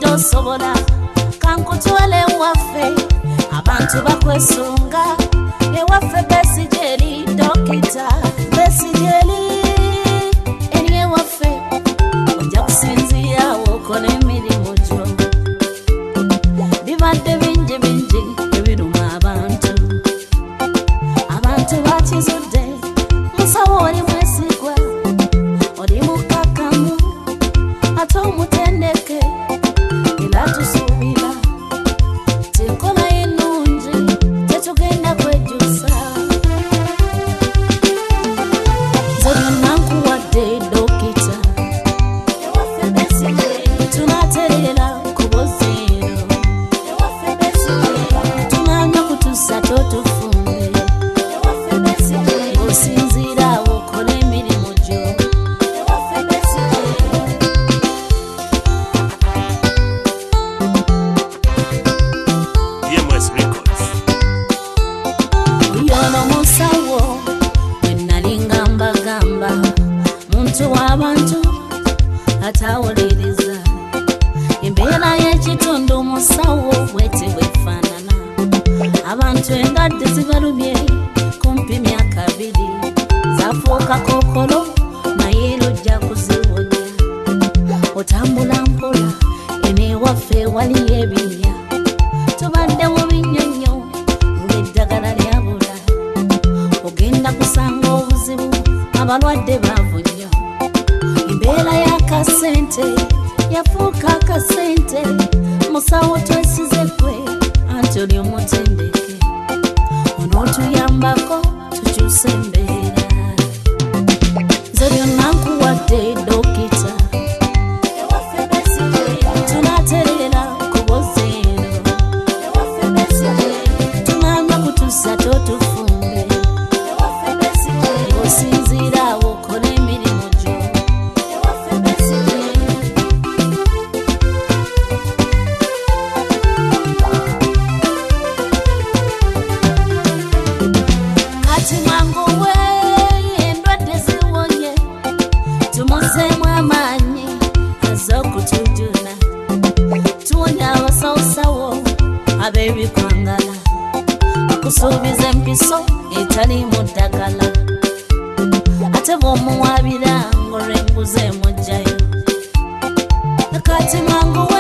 tosobola kankutwale waffe abantu bakwesunga ewaffe Besigye dokita Besigye eri ewaffe ojja kusinziira okole emirimu gyo bibadde bingi bingi ebiruma abantu bakizudde musawo oli mwesigwa oli mukakamu ate omutendeke era tusuubira tenkola ennungi tetugenda kwejjusa nze byonna nkuwadde dokita ewaffe Besigye tunaterera ku buziro ewaffe Besigye tunanya kutusa totufumbe ewaffe Besigye osinziira okola emirimu gyo ewaffe Besigye DMS Records. Yono musawo wenalinga mbagamba muntu w'abantu atawuliriza embeera y'ekitundu musawo bwete bwefaanana abantu endwadde zibalumye kumpi myaka 2 zafuuka kokolo naye lujja kuziwonya otambula mpola enewaffe waliyo ebinnya tubadde mu binyonyo ng'eddagala lyabula ogenda kusanga obuzibu abalwadde baavu nnyo embeera y'akasente yafuuka akasente musawo twesize gwe anti oli omutendeke onootuyambako tukyuse embeera nze byonna nkuwadde dokita ewaffe Besigye tunaterera ku buziro ewaffe Besigye tunanya kutusa totufumbe ewaffe Besigye osinziira okola emirimu gyo ewaffe Besigye kati mwangu we endwadde ziwonye tumuzeemu amaanyi az'okutujuna tuwonya abasawusawo ab'ebikwangala akusuubiza empiso etaliimu ddagala ate bw'omuwabira ng'olw'enguzi emugjayo kati mwangu